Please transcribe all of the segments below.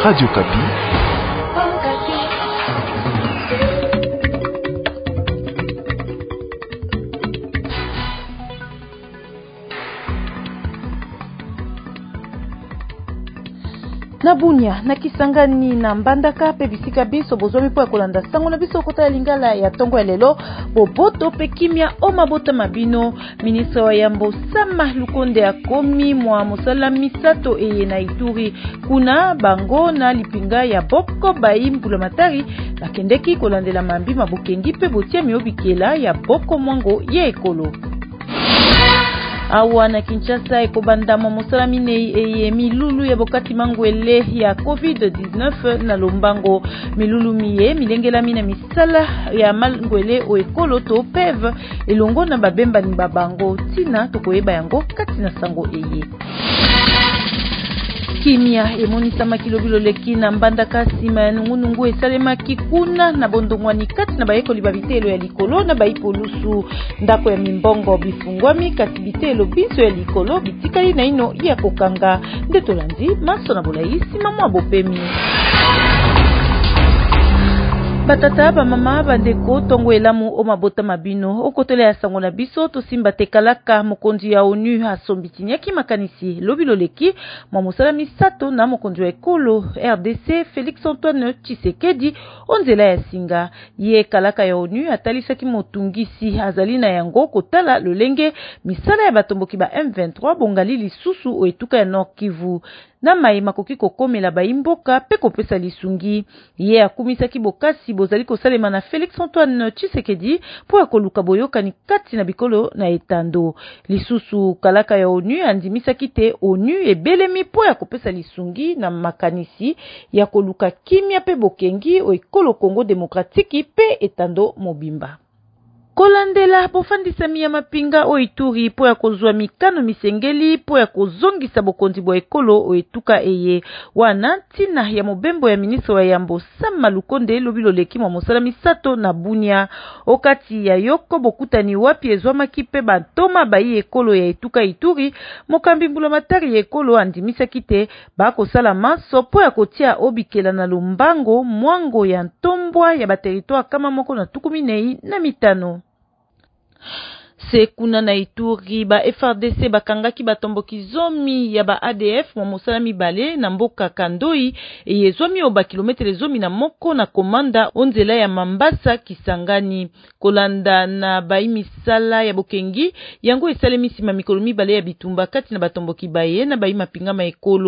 Radio Kapi. Na Bunia, na Kisangani, na Mbandaka, pe bisika biso bozomi po ya kolanda sango na biso kota ya lingala ya tongo ya lelo, boboto pe kimia o mabota mabino. Ministre wa Yambo Sama Lukonde akomi mwa mosala misato eye na Ituri. Kuna bango na lipinga ya Boko Bayi Mbulamatari, bakendeki kolandela mambi mabukengi pe botia miobikela ya Boko Mwango ye ekolo. Awa na Kinshasa ekobanda mosala minei eye milulu ya bokati mangwele ya COVID-19 na Lombango. Milulu miye milengela mina misala ya mangwele o ekolo to PEV elongo na babemba ni babango tina tokoyeba yango kati na sango eye. Kimia emonisa makilobilo leki na Mbandaka sima ya nungunungu esalema kikuna na bondongwani kati na bayekoli babitelo ya likolo na baipolusu. Ndako ya mimbongo bifungwami kasi bitelo biso ya likolo bitikali na ino ya kokanga. Ndetolandi maso na bolaisi mamwa bopemi. Batata ba mama bandeko tongo elamu o mabota mabino okotele ya sango na biso to simba tekalaka mokonzi ya ONU asombitinyaki makanisi lobilo leki mwa mosala misato na mokonzi wa ekolo RDC Félix Antoine Tshisekedi onzela ya singa ye kalaka ya ONU atalisaki motungisi azali na yango kotala lolenge misala ya batomboki ba M23 bongali lisusu o etuka ya Nord Kivu na mai makoki kokomela baimboka pe kopesa lisungi ye akumisaki bokasi bozali kosalema na Félix Antoine Tshisekedi po akoluka boyokani kati na bikolo na etando lisusu kalaka ya ONU andimisaki te ONU ebelemi po ya kopesa lisungi na makanisi ya koluka kimia pe bokengi o ekolo Congo Demokratiki pe etando mobimba. Kolandela pofandisa miya mapinga o Ituri po ya kozwa mikano misengeli po ya kozongisa bokonzi bo ekolo o etuka eye wana tina ya mobembo ya ministre wa Yambo Sama Lukonde lobilo leki mwa mosala misato na Bunia okati ya yoko bokutani wapi ezwamaki pe bantoma bayi ekolo ya etuka Ituri. Mokambi Mbulamatari ya ekolo andimisaki te bakosala maso po ya kotia obikela na Lombango mwango ya ntombwa ya bateritoire kama moko na tukuminei na mitano. Sekuna na Ituri ba FRDC bakangaki batomboki zomi ya ba ADF mwa mosala mibale na mboka Kandoi eye zomi o ba kilometre zomi na moko na komanda onzela ya Mambasa Kisangani kolanda na baimisala ya bokengi yango esalemi sima mikolo mibale ya bitumba kati na batomboki baye na baimapingama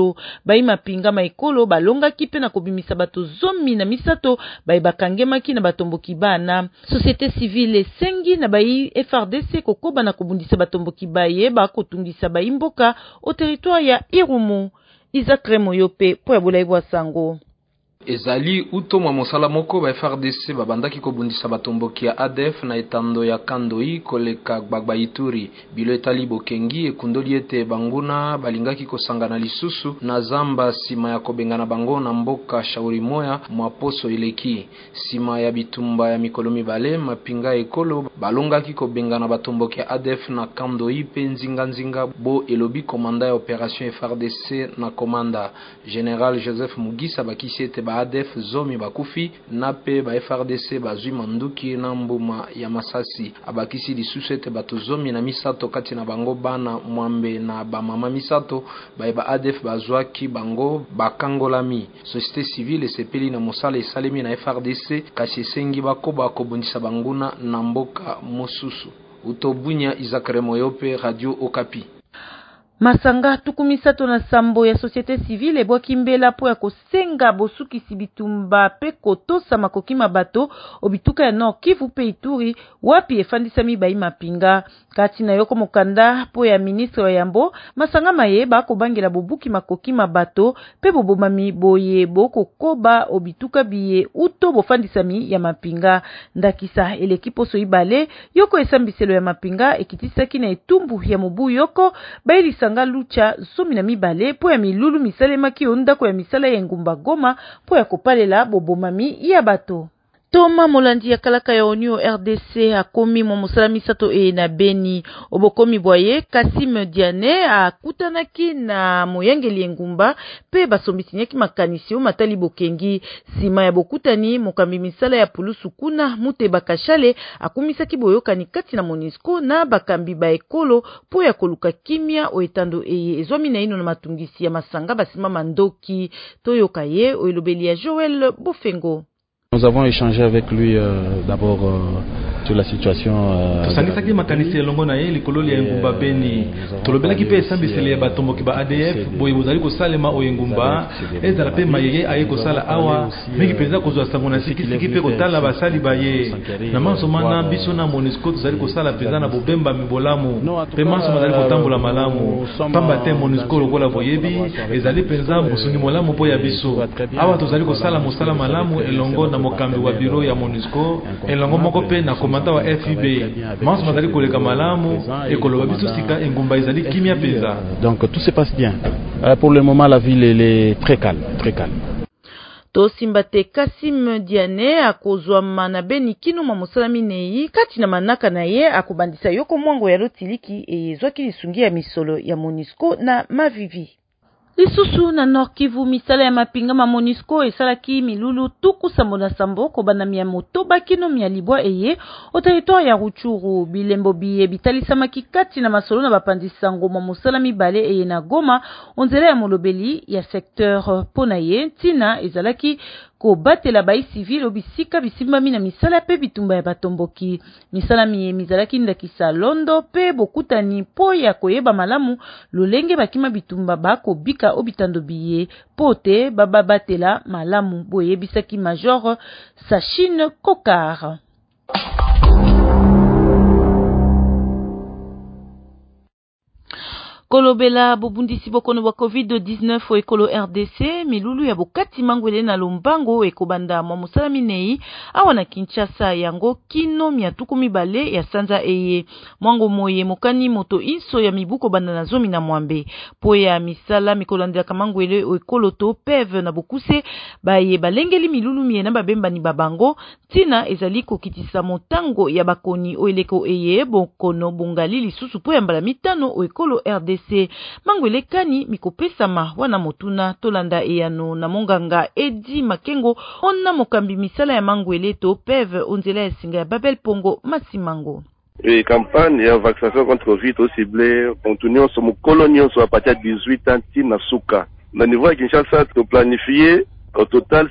ekolo balongaki pe na kobimisa bato zomi na misato bakangemaki na batomboki bana. Société civile esengi na bai FRDC kokoba na kobundisa batomboki baye bakotungisa baimboka o territoire ya Irumu. Isaac Remoyope po ya bolayi bwa sango. Ezali uto mwa mosala moko ba FRDC babandaki kobundisa batomboki ya ADF na etando ya Kandoi koleka gbagba Ituri. Bilo etali bokengi ekundoli ete banguna balingaki kosangana lisusu na zamba sima ya kobengana bango na mboka shauri moya mwa poso eleki. Sima ya bitumba ya mikolo mibale mapinga ekolo balongaki kobengana batomboki ya ADF na Kandoi pe nzinga bo elobi komanda ya operation FRDC na komanda General Joseph Mugisa bakisi ete ba ADF zomi bakufi na pe ba FRDC bazwi manduki na mbuma ya masasi abakisi lisusu ete bato zomi na misato kati na bango bana mwambe na ba mama misato ba ADF bazwaki bango bakangolami. Société civile esepeli na mosala esalemi na FRDC kasi esengi bakoba kobundisa banguna na mboka mosusu. Utobunya Isaac Remoyope, Radio Okapi. Masanga tukumisato na sambo ya société civile ebwaki mbela po ya kosenga bosukisi bitumba pe kotosa makoki mabato obituka ya Nord Kivu pe Ituri wapi efandisami bayi mapinga kati na yoko mokanda po ya ministre wa Yambo Masanga mayeba kobangela bobuki makoki mabato pe bobomami boye bokokoba obituka biye uto bofandisami ya mapinga ndakisa eleki poso ibale yoko esambiselo ya mapinga ekitisaki na etumbu ya mobu yoko bayi sanga lucha zomi na mibale po ya milulu misalema ki ondako ya misala ya ngumba Goma po ya kopalela bobomami ya bato. Toma Molandi ya kalaka ya ONU RDC akomi mo mosala misato na Beni. Obokomi boye Kassim Diane akutanaki na moyangeli engumba pe basombitinyaki makanisi o matali bokengi. Sima ya bokutani mokambi misala ya pulusu kuna mute bakashale akumisaki boyokani kati na MONUSCO na bakambi ba ekolo po ya koluka kimia o etando ezwami na ino na matungisi ya masanga basima mandoki toyoka ye o elobeli ya Joël Bofengo. Nous avons échangé avec lui d'abord sur la situation tosangisaki makanisi elongo na ye likolo ya engumba Beni. Tolobelaki pe esambiseli ya batomboki ba ADF boye bozali kosalema o engumba ezala pe mayeye aye kosala awa meki mpenza kozwa sango na sikisiki pe kotala basali baye na mansomana biso na MONUSCO tozali kosala mpenza na bobemba mibolamu pe mansoma bazali kotambola malamu pamba te MONUSCO lokola boyebi ezali mpenza mosungi molamu po ya biso awa tozali kosala mosala malamu elongo na mokambi wa biro ya MONUSCO elongo moko pe na komanda wa FIB manso mazali koleka malamu ekoloba biso sika engumba ezali kimia peza. Donc tout se passe bien. Pour le moment la ville elle est très calme, très calme. Tosimbate Kassim Diane akozwama na Beni kino mosala minei kati na manaka na ye akobandisa yoko mwango ya lotiliki ezwaki lisungi ya misolo ya MONUSCO na Mavivi. Lisusu na Nord Kivu misala ya mapinga ma MONUSCO esalaki milulu tuku sambo na sambo kobana mia motoba kino mia libwa o territoire ya Ruchuru bilembo biye bitalisamaki kati na masolo na bapandisango ma mosala mibale na Goma onzela ya molobeli ya secteur pona ye ntina ezalaki ko batela bai civil obisika bisimbami na misala pe bitumba ya batomboki misala mizalaki ndakisa londo pe bokutani po ya koyeba malamu lolenge bakima bitumba bako bika obitando biye pote baba batela malamu boye bisaki major Sachine Kokar. Kolobela bobundisi bokono wa COVID-19 o ekolo RDC milulu ya bokati mangwele na lombango ekobanda mwa mosala minei awa na Kinshasa yango kino miatuku mibale ya sanza mwango moye mokani moto inso ya mibuko banda na zomi na mwambe po ya misala mikolandela kamangwele o ekolo to PEV na bokuse baye balengeli milulu miena babemba ni babango tina ezali kokitisa motango ya bakoni o eleko bokono bongali lisusu po ya mbala mitano o ekolo RDC mangwele kani mikopesama wana motuna tolanda eyano na monganga Edi Makengo onna mokambi misala ya mangwele to PEV onzela ya singa ya Babel Pongo Masimango. Et campagne et vaccination contre Covid au ciblé continuons sur mon colonion sur à partir de 18 ans na Souka. Au niveau de Kinshasa, tu planifié au total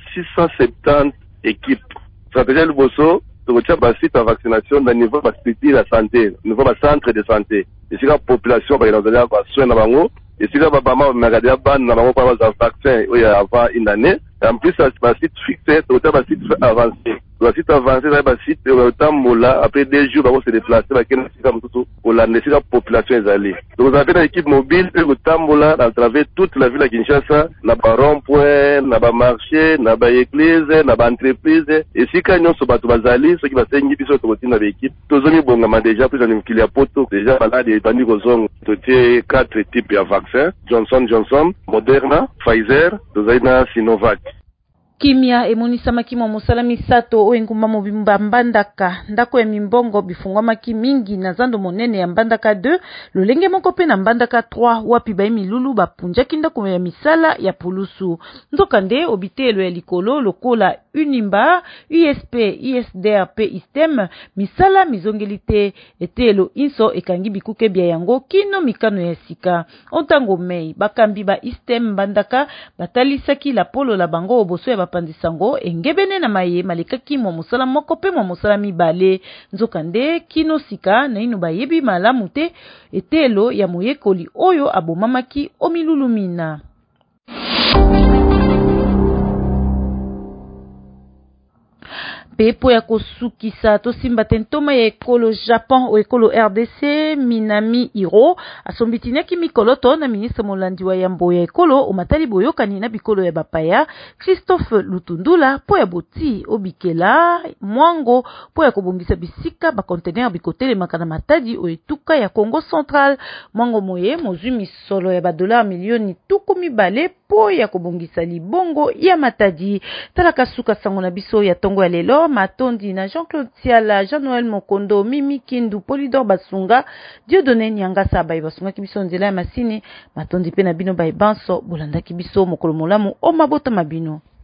670 équipes. Stratégie le bosso, tu retiens bas site à vaccination au niveau de structure de santé, au niveau de centre de santé. Et si la population va dans un soin dans bango, et si la baba m'a regardé ban dans bango pas un vaccin il y a avant une année, et en plus ça site fixé, tu retiens site avancé. Le site avancé là site le temps mola après 2 jours va se déplacer va qu'une site comme tout pour la nécessaire population est allée. Donc vous avez une équipe mobile et le temps mola à travers toute la ville de Kinshasa, na ba rond-point, na ba marché, na ba église, na ba entreprise et si quand nous sommes batu bazali ceux qui va s'engi biso to continue avec équipe. Tozomi bongama déjà plus en qu'il y a poto déjà malade et bandi kozong toté 4 types de vaccins, Johnson, Moderna, Pfizer, tozaina Sinovac. Kimia emonisamaki mwa mosala misato o engumba mobimba mbandaka ndako ya mimbongo bifungwamaki mingi na zando monene ya mbandaka 2 lolenge moko pe na mbandaka 3 wapi bai milulu bapunjaki ndako ya misala ya pulusu nzokande obitelo ya likolo lokola Unimba, USP, ISDRP, ISTEM misala mizongelite etelo inso ekangi bikuke bia yango kino mikano ya sika ontango mei bakambi ba ISTEM mbandaka batalisaki la polo la bango oboso ya pandisango engebene na maye malekaki mwa mosala moko pe mwa mosala mibale nzokande kino sika na ino bayebi malamu te etelo ya moyekoli oyo abomamaki omilulumina. Pepo ya kosukisa tosimba tentoma ya ekolo Japon o ekolo RDC Minami Hiro asombitinyaki mikoloto na ministre molandi wa yambo ya ekolo omatali boyokani na bikolo ya bapaya Christophe Lutundula po ya boti obikela mwango po ya kobongisa bisika ba conteneur bikotele makana matadi o etuka ya Congo Central mwango moye mozumi solo ya $1 milioni tuku mibale po ya kobongisa libongo ya matadi talaka suka sango na biso ya tongo ya lelo Victor Matondi na Jean-Claude Tiala, Jean-Noël Mokondo, Mimi Kindu, Polydor Basunga, Dieudonné Nyangasa bai basunga kibiso nzela ya masini, Matondi pe na bino bai banso bolanda kibiso mokolo molamu o mabota mabino.